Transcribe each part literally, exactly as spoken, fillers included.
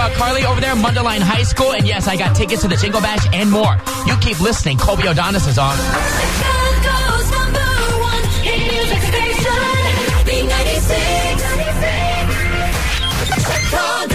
uh, Carly over there, Mundelein High School. And yes, I got tickets to the Jingle Bash and more. You keep listening. Colby O'Donis is on. Chicago's number one hit music station, B ninety-six. Chicago.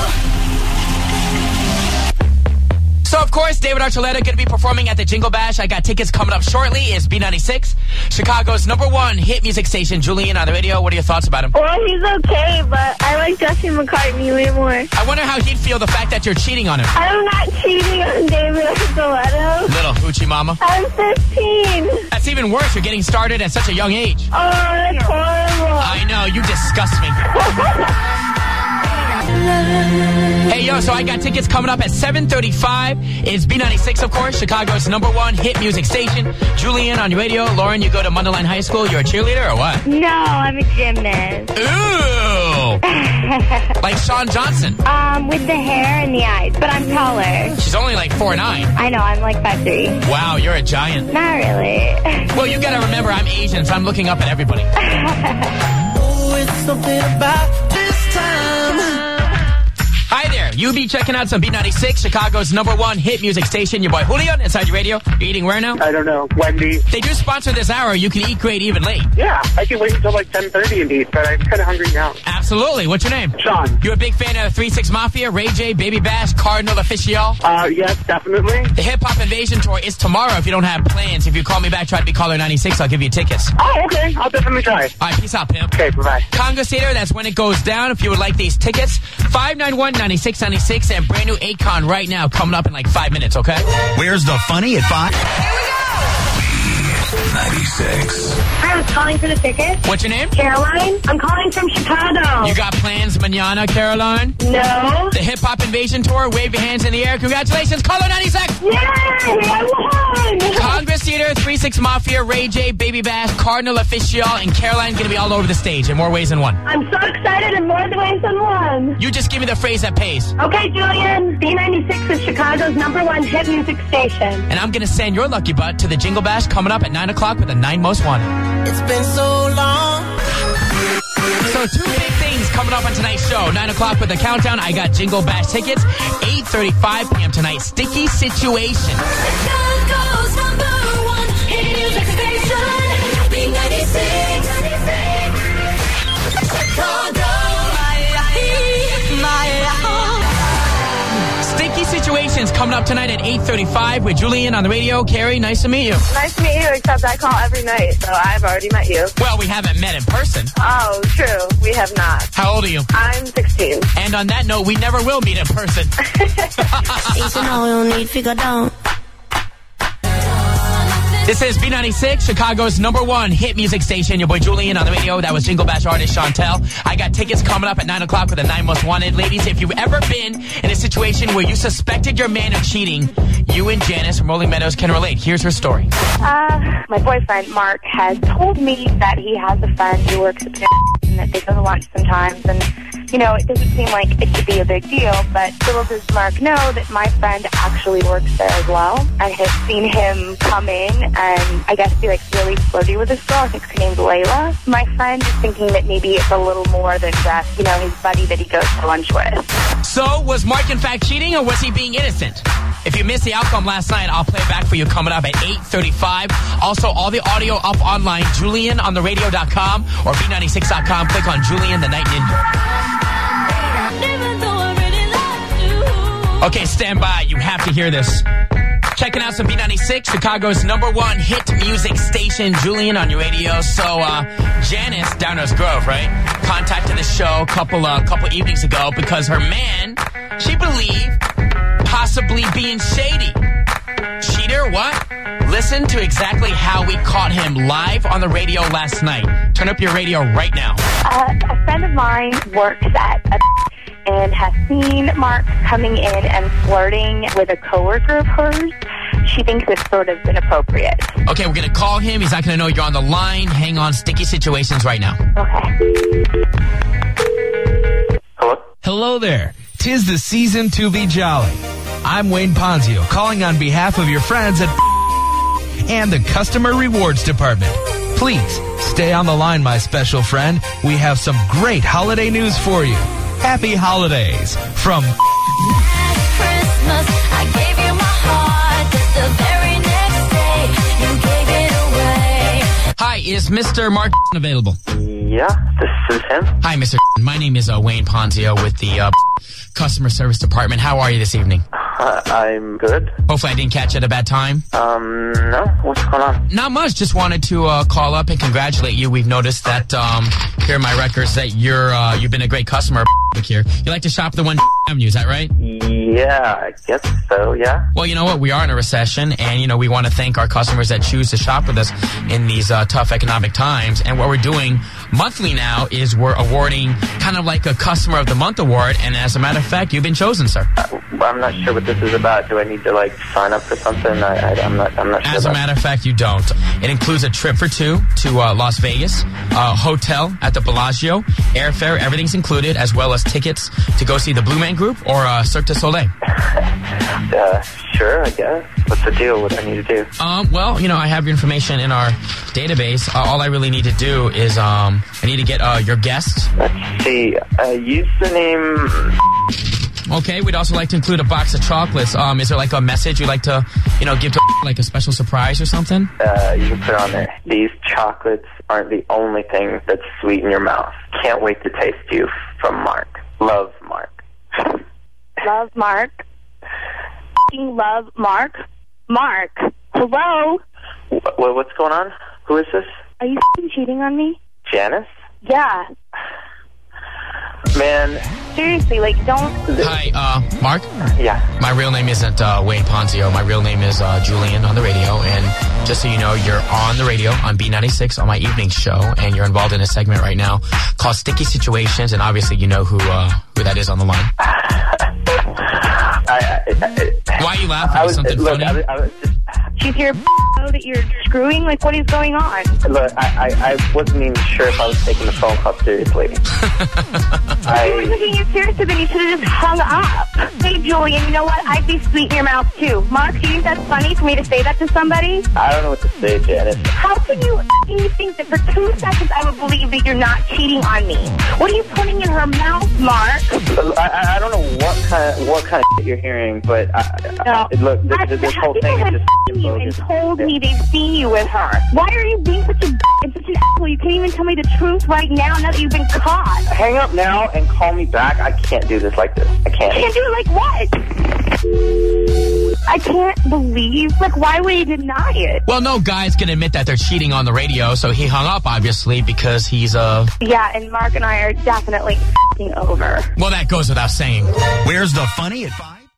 So, of course, David Archuleta going to be performing at the Jingle Bash. I got tickets coming up shortly. It's B ninety-six, Chicago's number one hit music station. Julian on the radio. What are your thoughts about him? Well, he's okay, but I like Justin McCartney way more. I wonder how he'd feel the fact that you're cheating on him. I'm not cheating on David Archuleta. Little hoochie mama. I'm fifteen. That's even worse. You're getting started at such a young age. Oh, that's horrible. I know. You disgust me. Hey, yo, so I got tickets coming up at seven thirty-five. It's B ninety-six, of course, Chicago's number one hit music station. Julian on your radio. Lauren, you go to Mundelein High School. You're a cheerleader or what? No, I'm a gymnast. Ooh! Like Shawn Johnson. Um, with the hair and the eyes, but I'm taller. She's only like four nine. I know, I'm like five three. Wow, you're a giant. Not really. Well, you gotta remember, I'm Asian, so I'm looking up at everybody. Oh, it's something about this time. Hi there. You be checking out some B ninety-six, Chicago's number one hit music station. Your boy Julio inside your radio. You're eating where now? I don't know. Wendy's. They do sponsor this hour. You can eat great even late. Yeah, I can wait until like ten thirty and eat, but I'm kind of hungry now. Absolutely. What's your name? Sean. You a big fan of three six Mafia, Ray J, Baby Bash, Cardinal Official? Uh, yes, definitely. The Hip Hop Invasion Tour is tomorrow if you don't have plans. If you call me back, try to be caller ninety-six, I'll give you tickets. Oh, okay. I'll definitely try. All right, peace out, pimp. Okay, bye-bye. Congress Theater, that's when it goes down. If you would like these tickets, five nine one, nine six nine six and brand new Akon right now coming up in like five minutes, okay? Where's the funny at five? Here we go. ninety-six. I was calling for the tickets. What's your name? Caroline, I'm calling from Chicago. You got plans manana, Caroline? No. The Hip Hop Invasion Tour, wave your hands in the air. Congratulations, caller ninety-six. Yay, I won. Congress Theater, three six Mafia, Ray J, Baby Bash, Cardinal Official, and Caroline going to be all over the stage in more ways than one. I'm so excited in more ways than one. You just give me the phrase that pays. Okay, Julian, B ninety-six is Chicago's number one hit music station. And I'm going to send your lucky butt to the Jingle Bash coming up at nine o'clock with the nine most wanted. It's been so long. So two big things coming up on tonight's show. nine o'clock with the countdown. I got Jingle Bash tickets. eight thirty-five p.m. tonight. Sticky Situation. Chicago's number one hit music station, B ninety-six. Chicago. Sticky Situations coming up tonight at eight thirty-five with Julian on the radio. Carrie, nice to meet you. Nice to meet you, except I call every night, so I've already met you. Well, we haven't met in person. Oh, true. We have not. How old are you? I'm sixteen. And on that note, we never will meet in person. This is B ninety-six, Chicago's number one hit music station. Your boy Julian on the radio. That was Jingle Bash artist Chantel. I got tickets coming up at nine o'clock with the nine most wanted. Ladies, if you've ever been in a situation where you suspected your man of cheating, you and Janice from Rolling Meadows can relate. Here's her story. Uh, my boyfriend, Mark, has told me that he has a friend who works at and that they go to lunch sometimes, and you know, it doesn't seem like it should be a big deal, but little does Mark know that my friend actually works there as well. I have seen him come in and I guess be like really flirty with this girl. I think her name's Layla. My friend is thinking that maybe it's a little more than just, you know, his buddy that he goes to lunch with. So, was Mark in fact cheating or was he being innocent? If you missed the outcome last night, I'll play it back for you coming up at eight thirty-five. Also, all the audio up online, julian on the radio dot com or b ninety-six dot com. Click on Julian the Night Ninja. Okay, stand by. You have to hear this. Checking out some B ninety-six, Chicago's number one hit music station, Julian on your radio. So, uh, Janice, Downers Grove, right, contacted the show a couple, uh, couple evenings ago because her man, she believed, possibly being shady. Cheater, what? Listen to exactly how we caught him live on the radio last night. Turn up your radio right now. Uh, a friend of mine works at a and has seen Mark coming in and flirting with a coworker of hers. She thinks it's sort of inappropriate. Okay, we're going to call him. He's not going to know you're on the line. Hang on. Sticky Situations right now. Okay. Hello? Hello there. 'Tis the season to be jolly. I'm Wayne Ponzio, calling on behalf of your friends at and the Customer Rewards Department. Please, stay on the line, my special friend. We have some great holiday news for you. happy holidays from Last Christmas, I gave you my heart. Just the very next day, you gave it away. Hi, is Mister Mark available? Yeah, this is him. Hi, Mister My name is uh, Wayne Ponzio with the uh, customer service department. How are you this evening? Uh, I'm good. Hopefully I didn't catch you at a bad time. Um, no, what's going on? Not much. Just wanted to uh, call up and congratulate you. We've noticed that um, here in my records that you're uh, you've been a great customer here. You like to shop at the one Avenue, is that right? Yeah, I guess so, yeah. Well, you know what? We are in a recession, and, you know, we want to thank our customers that choose to shop with us in these uh, tough economic times. And what we're doing monthly now is we're awarding kind of like a Customer of the Month award. And as a matter of fact, you've been chosen, sir. Uh, I'm not sure what this is about. Do I need to, like, sign up for something? I, I, I'm not I'm not sure. As a matter of fact, you don't. It includes a trip for two to uh, Las Vegas, a hotel at the Bellagio, airfare, everything's included, as well as tickets to go see the Blue Man Group or uh, Cirque du Soleil. uh, sure, I guess. What's the deal? What do I need to do? Um, well, you know, I have your information in our database. Uh, all I really need to do is um, I need to get uh, your guest. Let's see. Uh, use the name... Okay, we'd also like to include a box of chocolates. Um, is there like a message you'd like to, you know, give to like a special surprise or something? Uh, you can put on there. These chocolates aren't the only thing that's sweet in your mouth. Can't wait to taste you from Mark. Love, Mark. Love Mark. F***ing love Mark. Mark. Hello? Wh- what's going on? Who is this? Are you f***ing cheating on me? Janice? Yeah. Man. Seriously, like, don't... Hi, uh, Mark? Yeah. My real name isn't uh, Wayne Ponzio. My real name is uh, Julian on the radio. And just so you know, you're on the radio on B ninety-six on my evening show, and you're involved in a segment right now called Sticky Situations, and obviously you know who uh, who that is on the line. I, I, I, Why are you laughing? I was, Something look, funny? I was, I was just... She's here that you're screwing? Like, what is going on? Look, I, I, I wasn't even sure if I was taking the phone call seriously. If I, you were taking it seriously, then you should have just hung up. Hey, Julian, you know what? I'd be sweet in your mouth, too. Mark, do you think that's funny for me to say that to somebody? I don't know what to say, Janice. How can you f***ing think that for two seconds I would believe that you're not cheating on me? What are you putting in her mouth, Mark? I, I, I don't know what kind of, what kind of shit you're hearing, but I, No. I, look, this, Mark, this, this how whole people thing have is just seen you and bogus. told me they've seen you with her. Why are you being such a and such an asshole? You can't even tell me the truth right now, now that you've been caught. Hang up now and call me back. I can't do this like this. I can't. Can't do it like what? I can't believe. Like, why would he deny it? Well, no guy's gonna admit that they're cheating on the radio, so he hung up, obviously, because he's, uh... Yeah, and Mark and I are definitely f***ing over. Well, that goes without saying. Where's the funny at five?